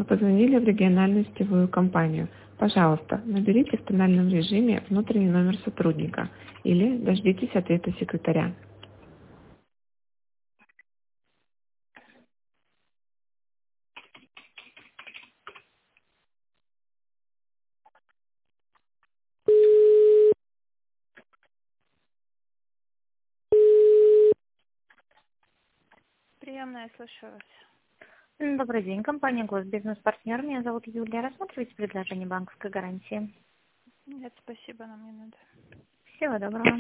позвонили в региональную сетевую компанию. Пожалуйста, наберите в тональном режиме внутренний номер сотрудника или дождитесь ответа секретаря. Приемная, слушаю вас. Добрый день, компания Госбизнес-партнер. Меня зовут Юлия. Рассматривайте предложение банковской гарантии. Нет, спасибо, нам не надо. Всего доброго.